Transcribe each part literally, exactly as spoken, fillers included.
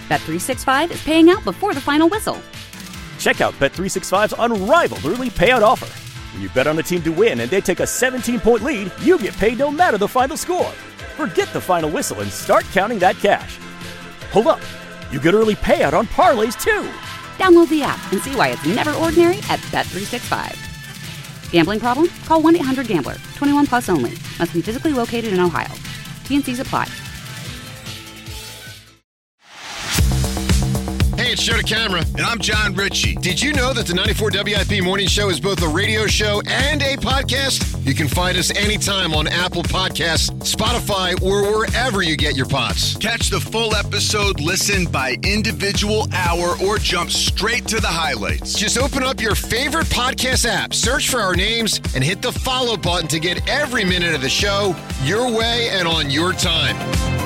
Bet three sixty-five is paying out before the final whistle. Check out Bet three sixty-five's unrivaled early payout offer. When you bet on a team to win and they take a seventeen-point lead, you get paid no matter the final score. Forget the final whistle and start counting that cash. Hold up. You get early payout on parlays, too. Download the app and see why it's never ordinary at Bet three sixty-five. Gambling problem? Call one eight hundred gambler. twenty-one plus only. Must be physically located in Ohio. T and Cs apply. Hey, it's Joe DeCamara. And I'm John Ritchie. Did you know that the ninety-four W I P Morning Show is both a radio show and a podcast? You can find us anytime on Apple Podcasts, Spotify, or wherever you get your pods. Catch the full episode, listen by individual hour, or jump straight to the highlights. Just open up your favorite podcast app, search for our names, and hit the follow button to get every minute of the show your way and on your time.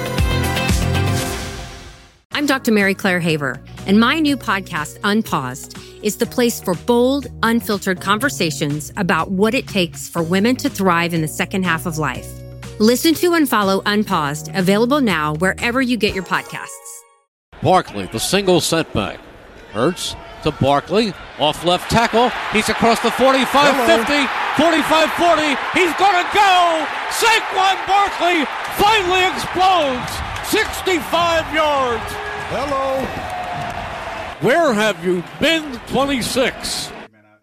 I'm Doctor Mary Claire Haver, and my new podcast, Unpaused, is the place for bold, unfiltered conversations about what it takes for women to thrive in the second half of life. Listen to and follow Unpaused, available now wherever you get your podcasts. Barkley, the single setback. Hurts to Barkley, off left tackle. He's across the forty-five fifty, forty-five forty. He's going to go! Saquon Barkley finally explodes! sixty-five yards! Hello. Where have you been, twenty-six?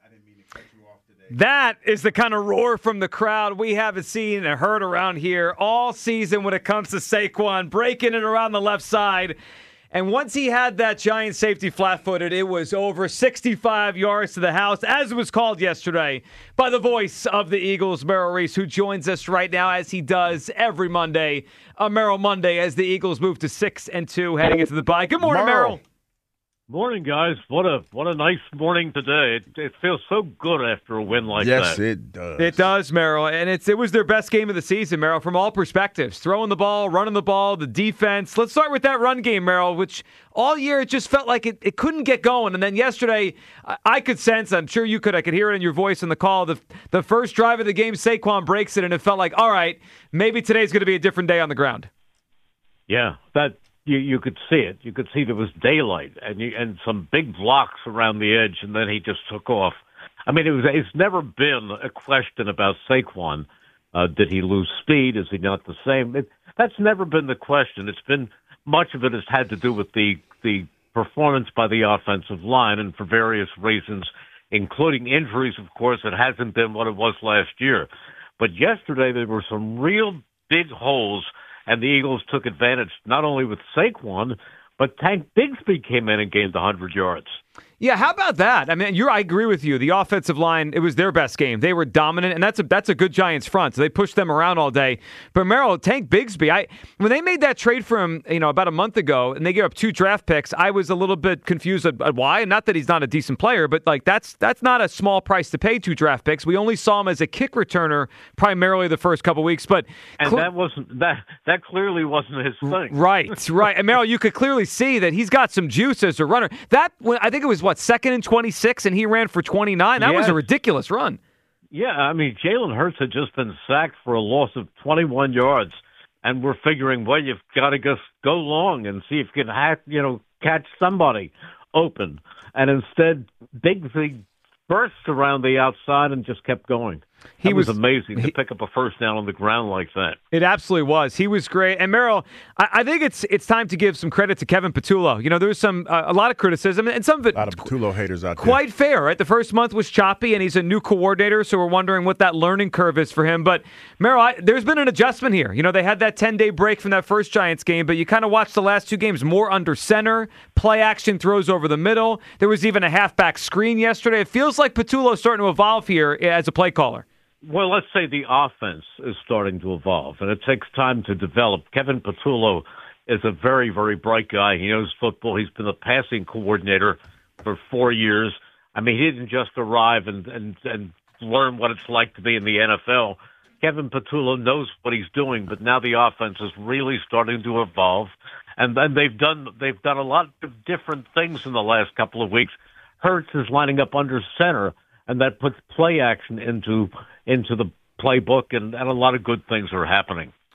That is the kind of roar from the crowd we haven't seen and heard around here all season when it comes to Saquon breaking it around the left side. And once he had that giant safety flat-footed, it was over sixty-five yards to the house, as it was called yesterday by the voice of the Eagles, Merrill Reese, who joins us right now, as he does every Monday, a Merrill Monday, as the Eagles move to six and two heading into the bye. Good morning, Merrill. Merrill. Morning, guys. What a what a nice morning today. It, it feels so good after a win like yes, that. Yes, it does. It does, Merrill. And it's it was their best game of the season, Merrill, from all perspectives. Throwing the ball, running the ball, the defense. Let's start with that run game, Merrill, which all year it just felt like it, it couldn't get going. And then yesterday, I, I could sense, I'm sure you could, I could hear it in your voice in the call, the, the first drive of the game, Saquon breaks it, and it felt like, all right, maybe today's going to be a different day on the ground. Yeah, that... You, you could see it. You could see there was daylight and you, and some big blocks around the edge, and then he just took off. I mean, it was. It's never been a question about Saquon. Uh, did he lose speed? Is he not the same? It, that's never been the question. It's been much of it has had to do with the the performance by the offensive line, and for various reasons, including injuries. Of course, it hasn't been what it was last year. But yesterday there were some real big holes. And the Eagles took advantage not only with Saquon, but Tank Bigsby came in and gained one hundred yards. Yeah, how about that? I mean, you're, I agree with you. The offensive line, it was their best game. They were dominant, and that's a that's a good Giants front. So they pushed them around all day. But Merrill, Tank Bigsby, I when they made that trade for him, you know, about a month ago, and they gave up two draft picks, I was a little bit confused at, at why. Not that he's not a decent player, but like that's that's not a small price to pay two draft picks. We only saw him as a kick returner primarily the first couple weeks, but and cl- that wasn't that that clearly wasn't his thing. Right, right. And Merrill, you could clearly see that he's got some juice as a runner. That I think it was what second and twenty-six, and he ran for twenty-nine. That yes. was a ridiculous run. Yeah, I mean, Jalen Hurts had just been sacked for a loss of twenty-one yards, and we're figuring, well, you've got to just go long and see if you can, hack, you know, catch somebody open. And instead, Bigsby burst around the outside and just kept going. He was, was amazing he, to pick up a first down on the ground like that. It absolutely was. He was great. And Merrill, I, I think it's it's time to give some credit to Kevin Patullo. You know, there was some uh, a lot of criticism, and some of it a lot of Patullo haters out there. Quite fair, right? The first month was choppy, and he's a new coordinator, so we're wondering what that learning curve is for him. But Merrill, I, there's been an adjustment here. You know, they had that ten-day break from that first Giants game, but you kind of watched the last two games more under center, play action throws over the middle. There was even a halfback screen yesterday. It feels like Patullo's starting to evolve here as a play caller. Well, let's say the offense is starting to evolve, and it takes time to develop. Kevin Patullo is a very, very bright guy. He knows football. He's been a passing coordinator for four years. I mean, he didn't just arrive and, and, and learn what it's like to be in the N F L. Kevin Patullo knows what he's doing, but now the offense is really starting to evolve, and then they've done they've done a lot of different things in the last couple of weeks. Hurts is lining up under center, and that puts play action into into the playbook, and, and a lot of good things are happening.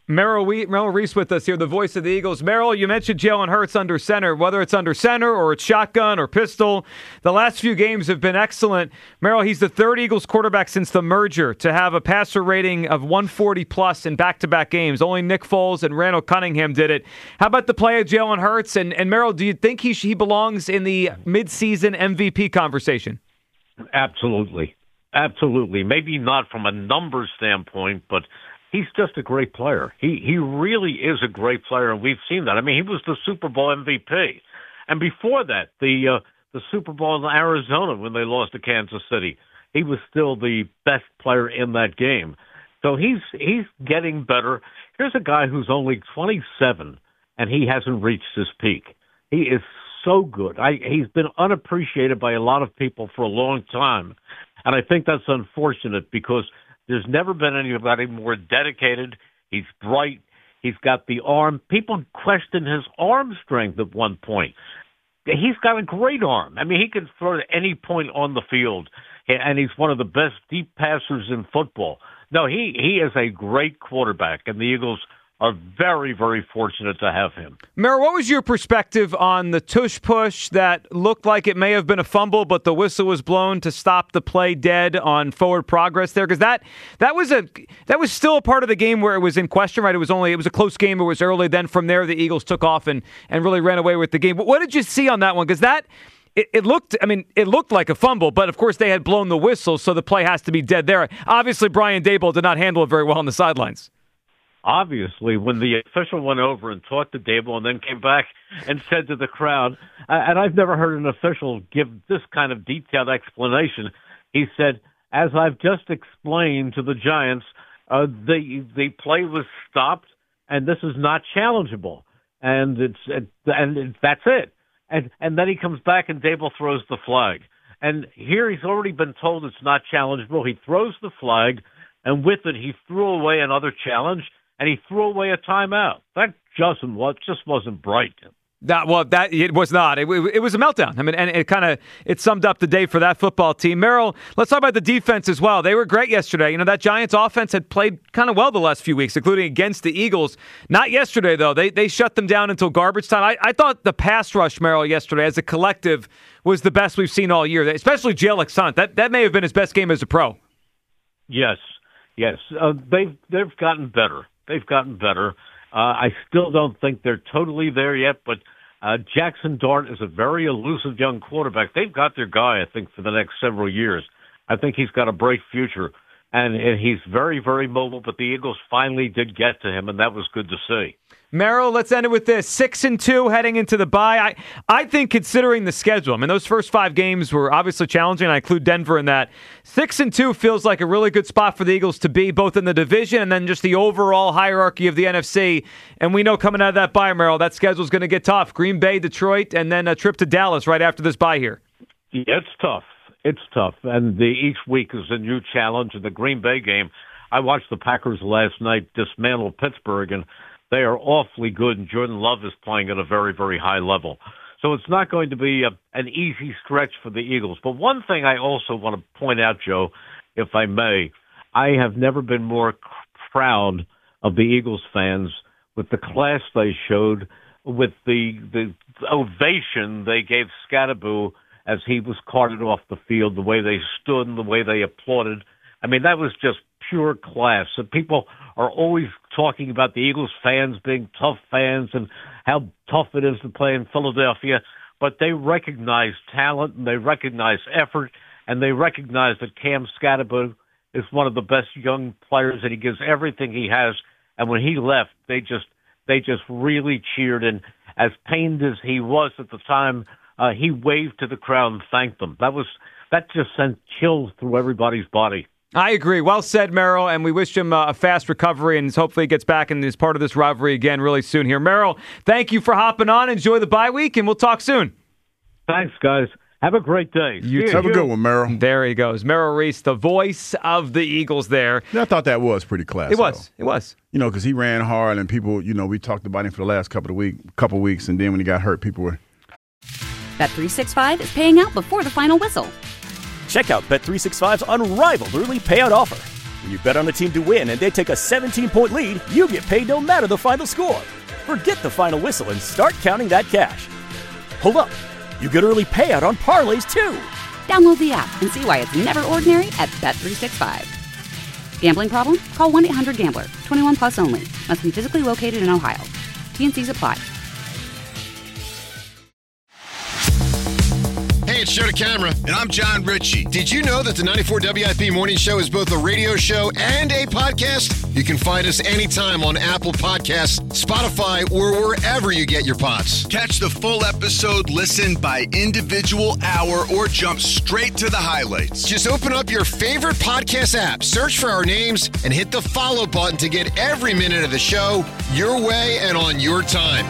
Merrill, we- Merrill Reese with us here, the voice of the Eagles. Merrill, you mentioned Jalen Hurts under center. Whether it's under center or it's shotgun or pistol, the last few games have been excellent. Merrill, he's the third Eagles quarterback since the merger to have a passer rating of one forty plus in back-to-back games. Only Nick Foles and Randall Cunningham did it. How about the play of Jalen Hurts? And, and Merrill, do you think he, he belongs in the midseason M V P conversation? Absolutely. Absolutely. Maybe not from a numbers standpoint, but he's just a great player. He he really is a great player, and we've seen that. I mean, he was the Super Bowl M V P. And before that, the uh, the Super Bowl in Arizona when they lost to Kansas City, he was still the best player in that game. So he's he's getting better. Here's a guy who's only twenty-seven, and he hasn't reached his peak. He is so good. I, he's been unappreciated by a lot of people for a long time, and I think that's unfortunate because there's never been anybody more dedicated. He's bright. He's got the arm. People question his arm strength at one point. He's got a great arm. I mean, he can throw at any point on the field, and he's one of the best deep passers in football. No, he, he is a great quarterback, and the Eagles are very, very fortunate to have him. Merrill, what was your perspective on the tush push that looked like it may have been a fumble, but the whistle was blown to stop the play dead on forward progress there? Because that that was a that was still a part of the game where it was in question, right? It was only it was a close game. It was early. Then from there, the Eagles took off and and really ran away with the game. But what did you see on that one? Because that. It, it looked, I mean, it looked like a fumble, but of course they had blown the whistle, so the play has to be dead there. Obviously, Brian Daboll did not handle it very well on the sidelines. Obviously, when the official went over and talked to Daboll and then came back and said to the crowd, and I've never heard an official give this kind of detailed explanation, he said, as I've just explained to the Giants, uh, the the play was stopped, and this is not challengeable, and it's it, and it, that's it. And and then he comes back and Daboll throws the flag. And here he's already been told it's not challengeable. He throws the flag, and with it he threw away another challenge, and he threw away a timeout. That just, well, just wasn't bright. That, well, that it was not. It, it, it was a meltdown. I mean, and it kind of it summed up the day for that football team. Merrill, let's talk about the defense as well. They were great yesterday. You know, that Giants offense had played kind of well the last few weeks, including against the Eagles. Not yesterday, though. They they shut them down until garbage time. I, I thought the pass rush, Merrill, yesterday as a collective was the best we've seen all year, especially Jalen Hunt. That that may have been his best game as a pro. Yes, yes. Uh, they've they've gotten better. They've gotten better. Uh, I still don't think they're totally there yet, but uh, Jackson Dart is a very elusive young quarterback. They've got their guy, I think, for the next several years. I think he's got a bright future, and, and he's very, very mobile, but the Eagles finally did get to him, and that was good to see. Merrill, let's end it with this. Six and two heading into the bye. I, I think considering the schedule, I mean, those first five games were obviously challenging, and I include Denver in that. Six and two feels like a really good spot for the Eagles to be, both in the division and then just the overall hierarchy of the N F C. And we know coming out of that bye, Merrill, that schedule's going to get tough. Green Bay, Detroit, and then a trip to Dallas right after this bye here. Yeah, it's tough. It's tough. And the, each week is a new challenge. In the Green Bay game, I watched the Packers last night dismantle Pittsburgh, and they are awfully good, and Jordan Love is playing at a very, very high level. So it's not going to be a, an easy stretch for the Eagles. But one thing I also want to point out, Joe, if I may, I have never been more proud of the Eagles fans with the class they showed, with the, the ovation they gave Scatterbo as he was carted off the field, the way they stood and the way they applauded. I mean, that was just pure class. And people are always talking about the Eagles fans being tough fans and how tough it is to play in Philadelphia, but they recognize talent and they recognize effort and they recognize that Cam Scatterbo is one of the best young players and he gives everything he has. And when he left, they just they just really cheered. And as pained as he was at the time, uh, he waved to the crowd and thanked them. That was that just sent chills through everybody's body. I agree. Well said, Merrill, and we wish him uh, a fast recovery and hopefully he gets back and is part of this rivalry again really soon here. Merrill, thank you for hopping on. Enjoy the bye week, and we'll talk soon. Thanks, guys. Have a great day. You have a good one, Merrill. There he goes. Merrill Reese, the voice of the Eagles there. Yeah, I thought that was pretty classy. It was. Though. It was. You know, because he ran hard and people, you know, we talked about him for the last couple of week, couple of weeks, and then when he got hurt, people were. Bet three sixty-five is paying out before the final whistle. Check out Bet three sixty-five's unrivaled early payout offer. When you bet on a team to win and they take a seventeen-point lead, you get paid no matter the final score. Forget the final whistle and start counting that cash. Hold up. You get early payout on parlays, too. Download the app and see why it's never ordinary at Bet three sixty-five. Gambling problem? Call one eight hundred gambler. twenty-one plus only. Must be physically located in Ohio. T N Cs apply. Hey, it's Joe DeCamera. And I'm John Ritchie. Did you know that the ninety-four W I P Morning Show is both a radio show and a podcast? You can find us anytime on Apple Podcasts, Spotify, or wherever you get your pods. Catch the full episode, listen by individual hour, or jump straight to the highlights. Just open up your favorite podcast app, search for our names, and hit the follow button to get every minute of the show your way and on your time.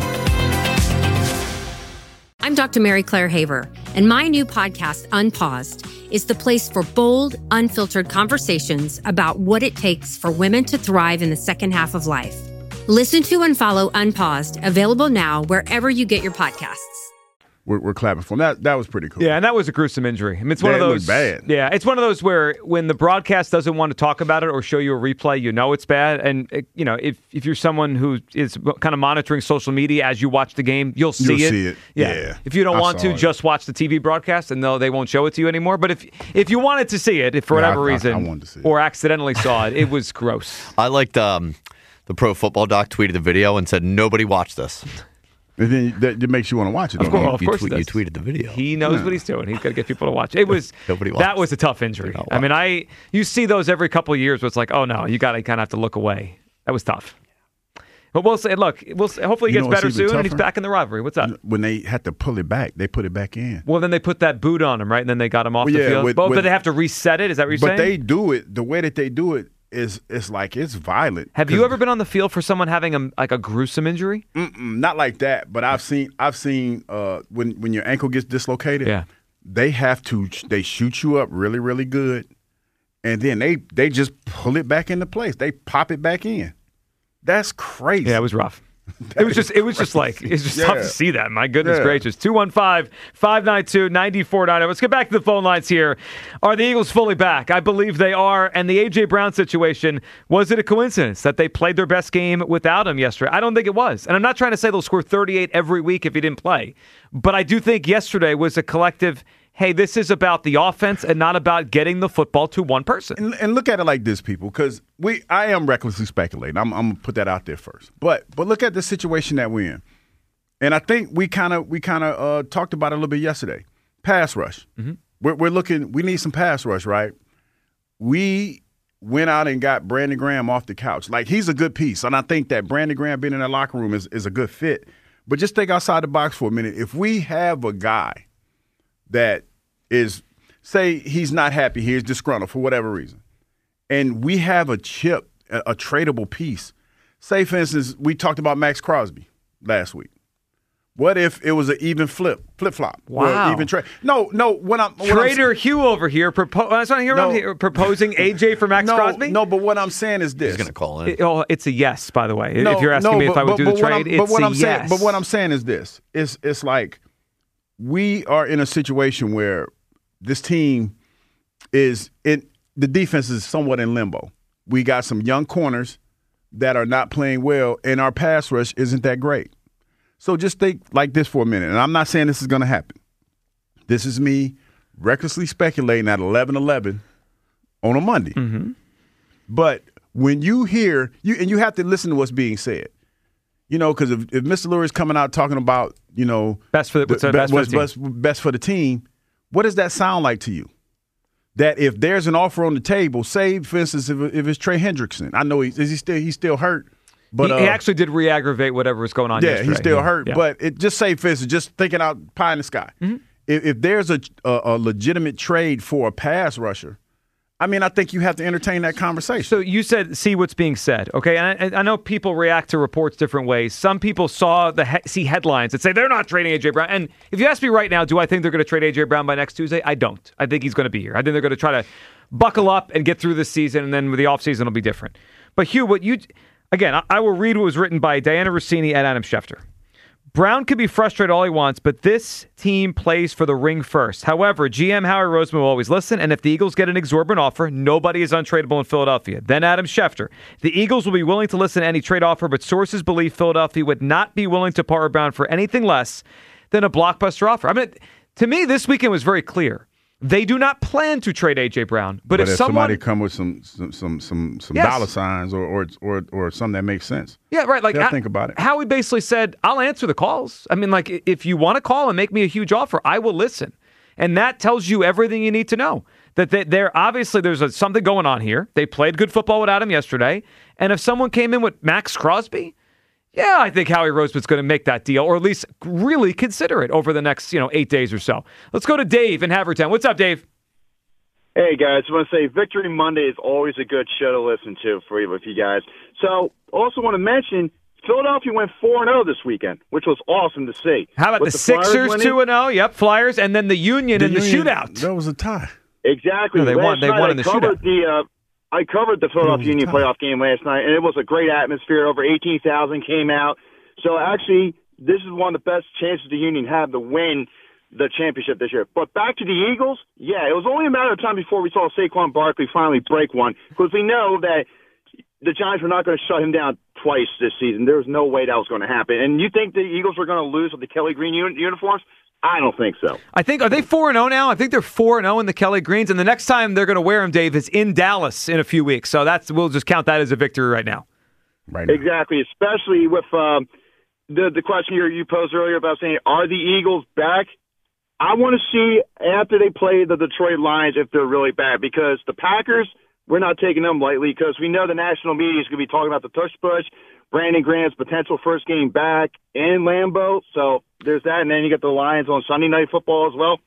I'm Doctor Mary Claire Haver, and my new podcast, Unpaused, is the place for bold, unfiltered conversations about what it takes for women to thrive in the second half of life. Listen to and follow Unpaused, available now wherever you get your podcasts. We're, we're clapping for him. That that was pretty cool. Yeah, and that was a gruesome injury. I mean, it's one Yeah, of it those. looked bad. Yeah, it's one of those where when the broadcast doesn't want to talk about it or show you a replay, you know it's bad. And uh, you know, if if you're someone who is kind of monitoring social media as you watch the game, you'll see You'll it. see it. Yeah. If you don't I want saw to, it. just watch the T V broadcast, and no, they won't show it to you anymore. But if if you wanted to see it, if for Yeah, whatever I- I- reason, I wanted to see it. or accidentally saw it, it was gross. I liked um, the Pro Football Doc tweeted the video and said, nobody watched this. And then that, that makes you want to watch it. Of don't course, it? of you, course tweet- he you does. tweeted the video. He knows Yeah. what he's doing. He's got to get people to watch. It was Nobody that watched. was a tough injury. Not I mean, I you see those every couple of years where it's like, oh no, you got to kind of have to look away. That was tough. But we'll say, look, we'll say, hopefully he You gets know what's better even soon and he's tougher? back in the rivalry. What's up? When they had to pull it back, they put it back in. Well, then they put that boot on him, right? And then they got him off Well, the yeah, field. with- Well, with- but they have to reset it. Is that what you're But saying? they do it, the way that they do it is it's like it's violent. Have you ever been on the field for someone having a, like a gruesome injury? Mm-mm, not like that, but I've seen I've seen uh, when when your ankle gets dislocated, Yeah. they have to they shoot you up really really good, and then they they just pull it back into place. They pop it back in. That's crazy. Yeah, it was rough. It was just, it was just like, it's just tough Yeah. to see that. My goodness Yeah. gracious. two one five, five nine two, nine four nine zero. Let's get back to the phone lines here. Are the Eagles fully back? I believe they are. And the A J. Brown situation, was it a coincidence that they played their best game without him yesterday? I don't think it was. And I'm not trying to say they'll score thirty-eight every week if he didn't play. But I do think yesterday was a collective, hey, this is about the offense and not about getting the football to one person. And, and look at it like this, people, because we I am recklessly speculating. I'm, I'm gonna put that out there first. But but look at the situation that we're in, and I think we kind of we kind of uh, talked about it a little bit yesterday. Pass rush. Mm-hmm. We're, we're looking. We need some pass rush, right? We went out and got Brandon Graham off the couch. Like, he's a good piece, and I think that Brandon Graham being in that locker room is is a good fit. But just think outside the box for a minute. If we have a guy that is, say he's not happy, he's disgruntled for whatever reason, and we have a chip, a, a tradable piece. Say, for instance, we talked about Max Crosby last week. What if it was an even flip, flip-flop? Wow. Or even trade? No, no. When I'm when Trader I'm, Hugh over here, propo- I was trying to hear No. him here proposing A J for Max no, Crosby? no, but what I'm saying is this. He's going to call in. It- oh, it's a yes, by the way. No, if you're asking no, me if but- I would but- do but the what trade, I'm- it's but what a I'm yes. saying, but what I'm saying is this: it's it's like we are in a situation where this team is in the defense is somewhat in limbo. We got some young corners that are not playing well, and our pass rush isn't that great. So just think like this for a minute, and I'm not saying this is going to happen. This is me recklessly speculating at eleven eleven on a Monday. Mm-hmm. But when you hear you, and you have to listen to what's being said, you know, because if, if Mister Lurie's coming out talking about, you know, Best for the- what's be- best for the what's team. best, best for the team, what does that sound like to you? That if there's an offer on the table, say for instance, if, if it's Trey Hendrickson, I know he's is he still he's still hurt, but he, uh, he actually did re-aggravate whatever was going on yeah, yesterday. he's still Yeah. hurt. Yeah. But it just say for instance, just thinking out pie in the sky, Mm-hmm. if, if there's a, a a legitimate trade for a pass rusher, I mean, I think you have to entertain that conversation. So you said, see what's being said, okay? And I, and I know people react to reports different ways. Some people saw the he- see headlines that say they're not trading A J. Brown. And if you ask me right now, do I think they're going to trade A J. Brown by next Tuesday? I don't. I think he's going to be here. I think they're going to try to buckle up and get through this season, and then with the offseason, it'll be different. But Hugh, what you again, I, I will read what was written by Diana Rossini and Adam Schefter. Brown could be frustrated all he wants, but this team plays for the ring first. However, G M Howie Roseman will always listen, and if the Eagles get an exorbitant offer, nobody is untradeable in Philadelphia. Then Adam Schefter. The Eagles will be willing to listen to any trade offer, but sources believe Philadelphia would not be willing to part with Brown for anything less than a blockbuster offer. I mean, to me, this weekend was very clear. They do not plan to trade A J. Brown, but, but if, if someone, somebody come with some some some some, some yes. dollar signs or, or or or something that makes sense, yeah, right. Like they'll I, think about it. Howie basically said, "I'll answer the calls." I mean, like if you want to call and make me a huge offer, I will listen, and that tells you everything you need to know. That they, they're obviously there's a, something going on here. They played good football without him yesterday, and if someone came in with Max Crosby. Yeah, I think Howie Roseman's going to make that deal, or at least really consider it over the next, you know, eight days or so. Let's go to Dave in Havertown. What's up, Dave? Hey, guys. I want to say Victory Monday is always a good show to listen to for you, with you guys. So, also want to mention, Philadelphia went four and oh this weekend, which was awesome to see. How about with the, the Sixers two and oh? Yep, Flyers, and then the Union The in the Union, shootout. That was a tie. Exactly. No, they last won. They night won I in the covered shootout. The, uh, I covered the Philadelphia Union tie. playoff game last night, and it was a great atmosphere. Over eighteen thousand came out. So, actually, this is one of the best chances the Union have to win the championship this year. But back to the Eagles, yeah, it was only a matter of time before we saw Saquon Barkley finally break one, because we know that the Giants were not going to shut him down twice this season. There was no way that was going to happen. And you think the Eagles were going to lose with the Kelly Green uni- uniforms? I don't think so. I think, are they four and oh now? I think they're four and oh in the Kelly Greens, and the next time they're going to wear them, Dave, is in Dallas in a few weeks. So that's we'll just count that as a victory right now. Right now. Exactly, especially with um, the, the question you, you posed earlier about saying, are the Eagles back? I want to see after they play the Detroit Lions if they're really bad, because the Packers, we're not taking them lightly, because we know the national media is going to be talking about the tush push, Brandon Graham's potential first game back in Lambeau. So there's that, and then you get the Lions on Sunday Night Football as well.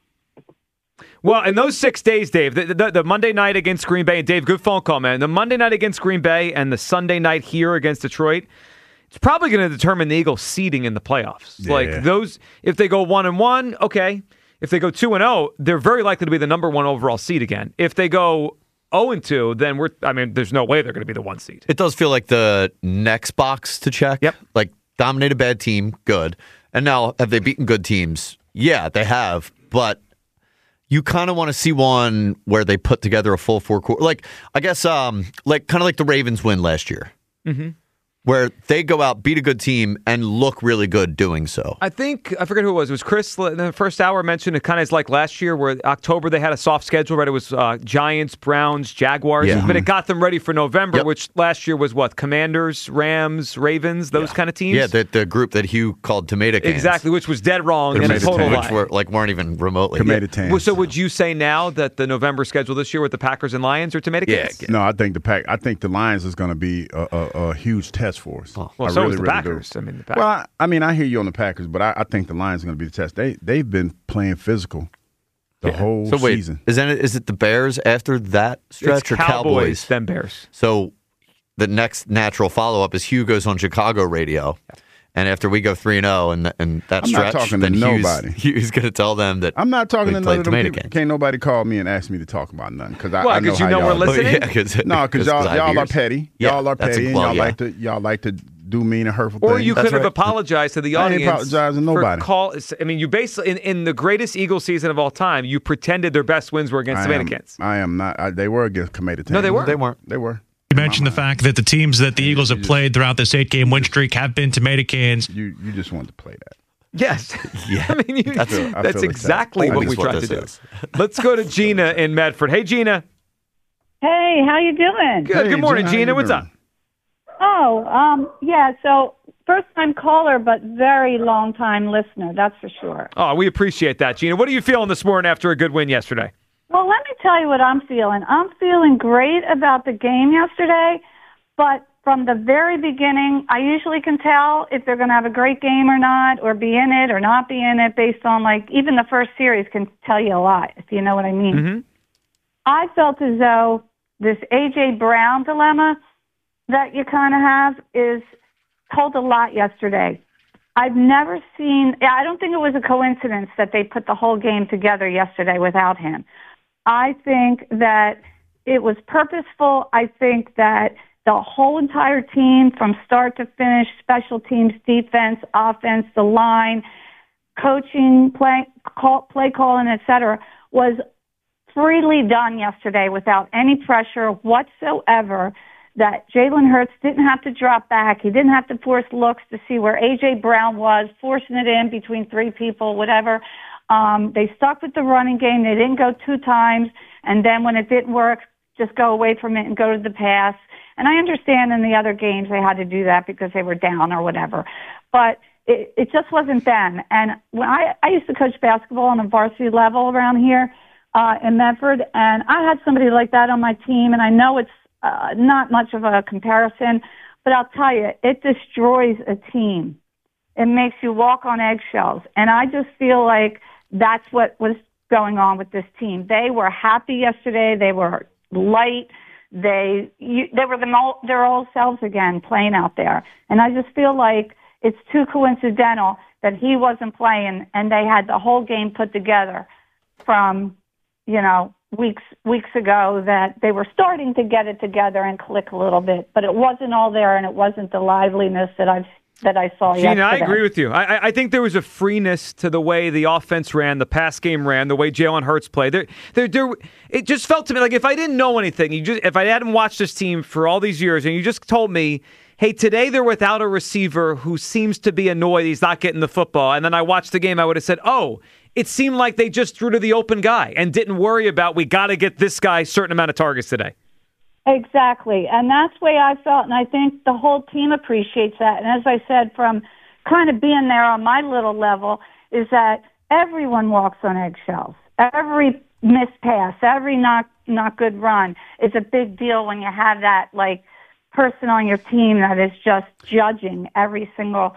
Well, in those six days, Dave, the, the, the Monday night against Green Bay, and Dave, good phone call, man. The Monday night against Green Bay and the Sunday night here against Detroit, it's probably going to determine the Eagles' seeding in the playoffs. Yeah. Like those, if they go one and one, okay. If they go two and zero, they're very likely to be the number one overall seed again. If they go zero and two, then we're. I mean, there's no way they're going to be the one seed. It does feel like the next box to check. Yep. Like dominate a bad team, good. And now have they beaten good teams? Yeah, they have. But you kind of want to see one where they put together a full four quarter. Like I guess, um, like kind of like the Ravens win last year. Mm-hmm. Where they go out, beat a good team, and look really good doing so. I think, I forget who it was. It was Chris in the first hour mentioned it kind of is like last year where October they had a soft schedule, right? It was uh, Giants, Browns, Jaguars, Yeah. but it got them ready for November, Yep. which last year was what? Commanders, Rams, Ravens, those Yeah. kind of teams? Yeah, the, the group that Hugh called tomato cans. Exactly, which was dead wrong and a Tomato total cans. lie. Which were, like, weren't even remotely. Tomato Yeah. tans. Well, so would you say now that the November schedule this year with the Packers and Lions are tomato Yeah, cans? No, I think the pack. I think the Lions is going to be a, a, a huge test for us. Oh. Well, I so really, is the really Packers. do. I mean, the Packers. Well, I, I mean, I hear you on the Packers, but I, I think the Lions are going to be the test. They they've been playing physical the whole So wait, season. is that is it the Bears after that stretch it's or Cowboys, Cowboys? then Bears. So the next natural follow up is Hugh goes on Chicago radio, and after we go three and zero, and and that I'm not stretch, talking to then Hugh's, nobody. Hugh's going to tell them that I'm not talking we to played none of them tomato people. cans. Can't nobody call me and ask me to talk about nothing because I, Why, I know 'cause you how know y'all we're do. listening? Oh, yeah, cause, No, because y'all, I have y'all are ears. petty. Yeah, y'all are that's petty, a- and well, y'all yeah. like to y'all like to do mean and hurtful Or things. you That's could have right. apologized to the I ain't audience. apologizing to for nobody. Call, I mean, you basically in, in the greatest Eagles season of all time, you pretended their best wins were against I the am, Dominicans. I am not. I, they were against Tomato No, they weren't. They weren't. They were. You mentioned the fact that the teams that the Eagles have played throughout this eight-game win streak have been tomato cans. You you just wanted to play that. Yes. Yeah. I mean, you, I that's, feel- I feel exactly excited. what we Always what tried to this do. is. Let's go to Gina in Medford. Hey, Gina. Hey, how you doing? Good. Hey, Good morning, Gina, how Gina. you What's doing? up? Oh, um, yeah, so first-time caller, but very long-time listener, that's for sure. Oh, we appreciate that, Gina. What are you feeling this morning after a good win yesterday? Well, let me tell you what I'm feeling. I'm feeling great about the game yesterday, but from the very beginning, I usually can tell if they're going to have a great game or not, or be in it or not be in it based on, like, even the first series can tell you a lot, if you know what I mean. Mm-hmm. I felt as though this A J. Brown dilemma that you kind of have is told a lot yesterday. I've never seen, I don't think it was a coincidence that they put the whole game together yesterday without him. I think that it was purposeful. I think that the whole entire team from start to finish, special teams, defense, offense, the line, coaching, play, call, play calling, et cetera, was freely done yesterday without any pressure whatsoever. That Jalen Hurts didn't have to drop back. He didn't have to force looks to see where A J. Brown was, forcing it in between three people, whatever. Um, they stuck with the running game. They didn't go two times. And then when it didn't work, just go away from it and go to the pass. And I understand in the other games they had to do that because they were down or whatever. But it, it just wasn't them. And when I, I used to coach basketball on a varsity level around here uh, in Medford, and I had somebody like that on my team, and I know it's Uh, not much of a comparison, but I'll tell you, it destroys a team. It makes you walk on eggshells. And I just feel like that's what was going on with this team. They were happy yesterday. They were light. They you, they were the, their old selves again playing out there. And I just feel like it's too coincidental that he wasn't playing and they had the whole game put together from, you know, weeks weeks ago, that they were starting to get it together and click a little bit, but it wasn't all there, and it wasn't the liveliness that I've that I saw Gina, yesterday. I agree with you. I, I think there was a freeness to the way the offense ran, the pass game ran, the way Jalen Hurts played. There, there, there, it just felt to me like if I didn't know anything, you just if I hadn't watched this team for all these years, and you just told me, hey, today they're without a receiver who seems to be annoyed he's not getting the football, and then I watched the game, I would have said, oh, it seemed like they just threw to the open guy and didn't worry about, we got to get this guy a certain amount of targets today. Exactly. And that's the way I felt. And I think the whole team appreciates that. And as I said, from kind of being there on my little level, is that everyone walks on eggshells. Every missed pass, every not, not good run is a big deal when you have that, like, person on your team that is just judging every single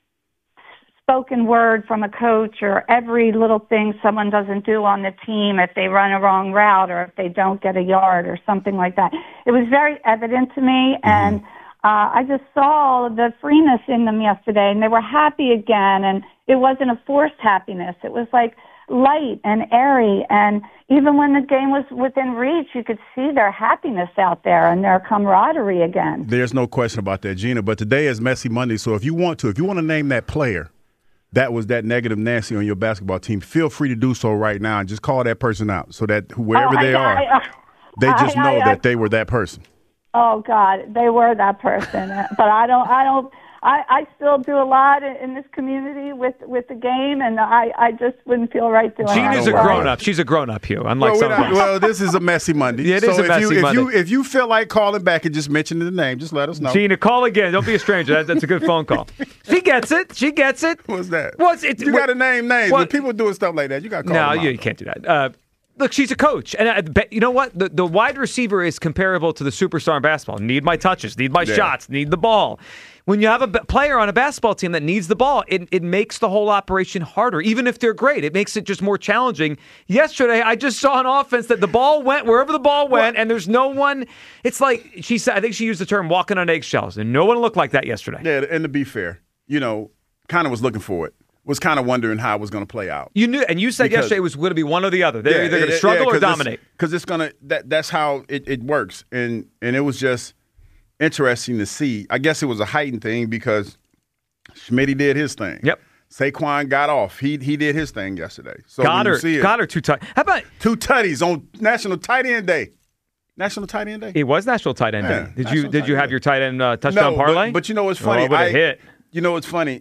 spoken word from a coach or every little thing someone doesn't do on the team if they run a wrong route or if they don't get a yard or something like that. It was very evident to me, and uh, I just saw the freeness in them yesterday, and they were happy again, and it wasn't a forced happiness. It was like light and airy, and even when the game was within reach, you could see their happiness out there and their camaraderie again. There's no question about that, Gina, but today is Messy Monday, so if you want to, if you want to name that player that was that negative Nancy on your basketball team, feel free to do so right now and just call that person out so that wherever oh, they I, are, I, I, they just I, know I, that they were that person. Oh God, they were that person. But I don't, I don't, I, I still do a lot in this community with, with the game, and I, I just wouldn't feel right doing it. Gina's a grown-up. She's a grown-up, Hugh, unlike well, some not, of us. well, this is a messy Monday. Yeah, it so is a if messy you, if Monday. You, if you feel like calling back and just mentioning the name, just let us know. Gina, call again. Don't be a stranger. That, that's a good phone call. She gets it. She gets it. What's that? What's it? You got to name names. What? When people doing stuff like that, you got to call No, them you, out. you can't do that. Uh, Look, she's a coach. And I bet, you know what? The, the wide receiver is comparable to the superstar in basketball. Need my touches, need my Yeah. shots, need the ball. When you have a b- player on a basketball team that needs the ball, it, it makes the whole operation harder, even if they're great. It makes it just more challenging. Yesterday, I just saw an offense that the ball went wherever the ball went, and there's no one. It's like she said, I think she used the term walking on eggshells, and no one looked like that yesterday. Yeah, and to be fair, you know, kind of was looking for it. Was kind of wondering how it was going to play out. You knew, and you said Because- yesterday it was going to be one or the other. They're Yeah, either going to it- struggle yeah, or dominate. Because it's going to that. That's how it, it works, and and it was just interesting to see. I guess it was a heightened thing because Schmitty did his thing. Yep. Saquon got off. He he did his thing yesterday. So when you Goddard, see it, Goddard, two tight. How about two tutties on National Tight End Day? National Tight End Day. it was National Tight End Yeah, Day? Did National you did Tight you End have Day. your tight end uh, touchdown no, parlay? But, but you know what's funny? Oh, it would have Ike- hit. You know what's funny?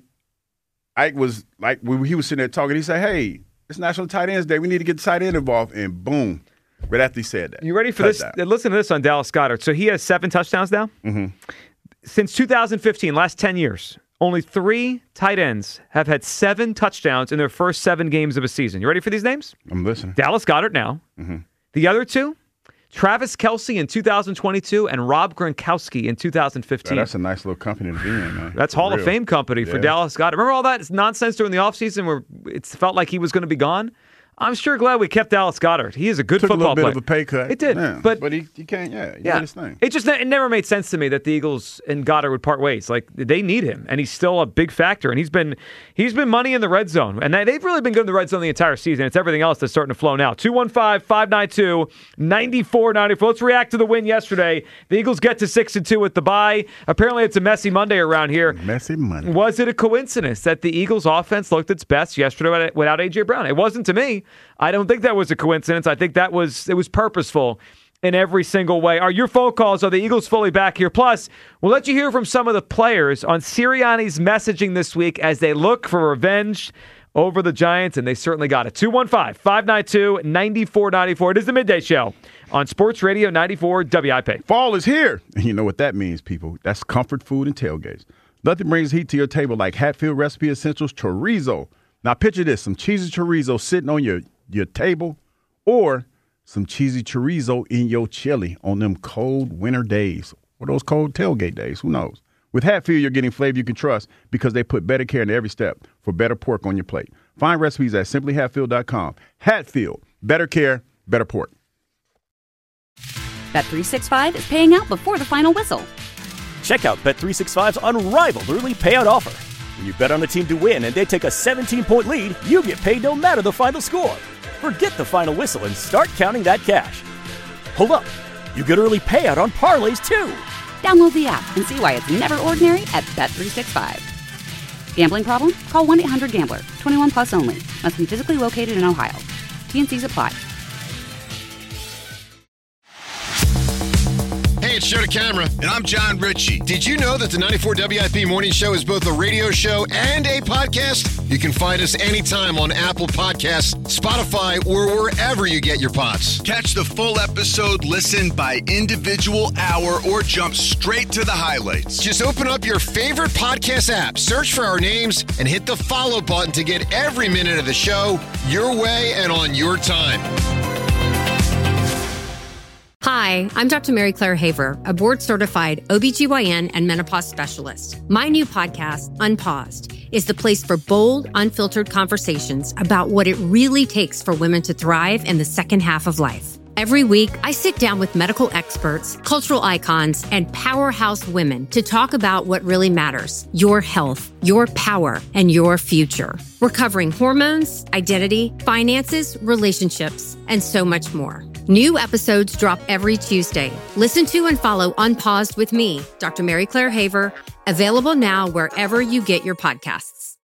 Ike was like when he was sitting there talking. He said, "Hey, it's National Tight Ends Day. We need to get the tight end involved." And boom, right after he said that. You ready for this? Touchdown. Listen to this on Dallas Goedert. So he has seven touchdowns now. Mm-hmm. Since two thousand fifteen, last ten years, only three tight ends have had seven touchdowns in their first seven games of a season. You ready for these names? I'm listening. Dallas Goedert now. Mm-hmm. The other two, Travis Kelce in two thousand twenty-two and Rob Gronkowski in two thousand fifteen. Yeah, that's a nice little company to be in, man. That's For Hall of real. Fame company for Yeah. Dallas Goedert. Remember all that nonsense during the offseason where it felt like he was going to be gone? I'm sure glad we kept Dallas Goedert. He is a good Took football a little bit player. of a pay cut. It did, yeah. but but he, he can't. Yeah, he yeah, did his thing. it just it never made sense to me that the Eagles and Goddard would part ways. Like they need him, and he's still a big factor. And he's been he's been money in the red zone, and they've really been good in the red zone the entire season. It's everything else that's starting to flow now. two one five, five nine two, nine four nine four. Let's react to the win yesterday. The Eagles get to six and two with the bye. Apparently, it's a messy Monday around here. Messy Monday. Was it a coincidence that the Eagles' offense looked its best yesterday without A J Brown? It wasn't to me. I don't think that was a coincidence. I think that was it was purposeful in every single way. Are your phone calls? Are the Eagles fully back here? Plus, we'll let you hear from some of the players on Sirianni's messaging this week as they look for revenge over the Giants, and they certainly got it. two one five, five nine two, nine four nine four. It is the Midday Show on Sports Radio ninety-four W I P. Fall is here. And you know what that means, people. That's comfort food and tailgates. Nothing brings heat to your table like Hatfield Recipe Essentials Chorizo. Now picture this, some cheesy chorizo sitting on your, your table, or some cheesy chorizo in your chili on them cold winter days or those cold tailgate days. Who knows? With Hatfield, you're getting flavor you can trust because they put better care into every step for better pork on your plate. Find recipes at simply hatfield dot com. Hatfield, better care, better pork. Bet three sixty-five is paying out before the final whistle. Check out Bet three sixty-five's unrivaled early payout offer. When you bet on a team to win and they take a seventeen-point lead, you get paid no matter the final score. Forget the final whistle and start counting that cash. Hold up. You get early payout on parlays, too. Download the app and see why it's never ordinary at Bet three sixty-five. Gambling problem? Call one eight hundred gambler. twenty-one plus only. Must be physically located in Ohio. T N Cs apply. Hey, it's Joe to Camera. And I'm John Ritchie. Did you know that the ninety-four W I P Morning Show is both a radio show and a podcast? You can find us anytime on Apple Podcasts, Spotify, or wherever you get your pods. Catch the full episode, listen by individual hour, or jump straight to the highlights. Just open up your favorite podcast app, search for our names, and hit the follow button to get every minute of the show your way and on your time. Hi, I'm Doctor Mary Claire Haver, a board-certified O B G Y N and menopause specialist. My new podcast, Unpaused, is the place for bold, unfiltered conversations about what it really takes for women to thrive in the second half of life. Every week, I sit down with medical experts, cultural icons, and powerhouse women to talk about what really matters: your health, your power, and your future. We're covering hormones, identity, finances, relationships, and so much more. New episodes drop every Tuesday. Listen to and follow Unpaused with me, Doctor Mary Claire Haver, available now wherever you get your podcasts.